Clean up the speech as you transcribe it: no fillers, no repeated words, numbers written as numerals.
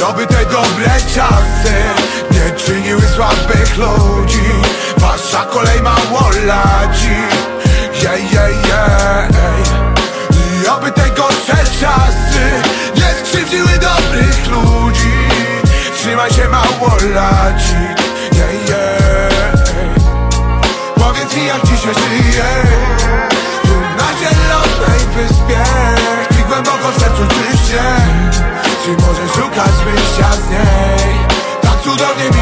oby te dobre czasy nie czyniły słabych ludzi. Wasza kolej mało ladzi. I oby te gorsze czasy nie skrzywdziły dobrych ludzi. Trzymaj się małolatcik. Powiedz mi, jak ci się żyje tu na zielonej wyspie. I głęboko w sercu czyście. Czy możesz szukać wyjścia z niej? Tak cudownie